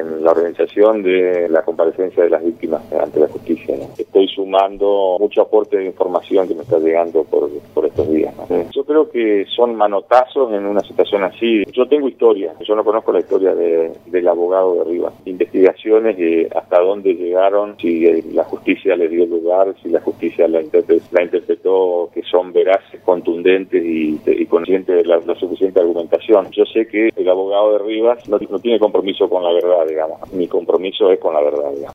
en la organización de la comparecencia de las víctimas ante la justicia, ¿no? Estoy sumando mucho aporte de información que me está llegando por estos días, ¿no? Yo creo que son manotazos en una situación así. Yo tengo historia, yo no conozco la historia del abogado de Rivas. Investigaciones de hasta dónde llegaron, si la justicia le dio lugar, si la justicia la interpretó que son veraces, contundentes y conscientes de la suficiente argumentación. Yo sé que el abogado de Rivas no tiene compromiso con la verdad, digamos. Mi compromiso es con la verdad, digamos.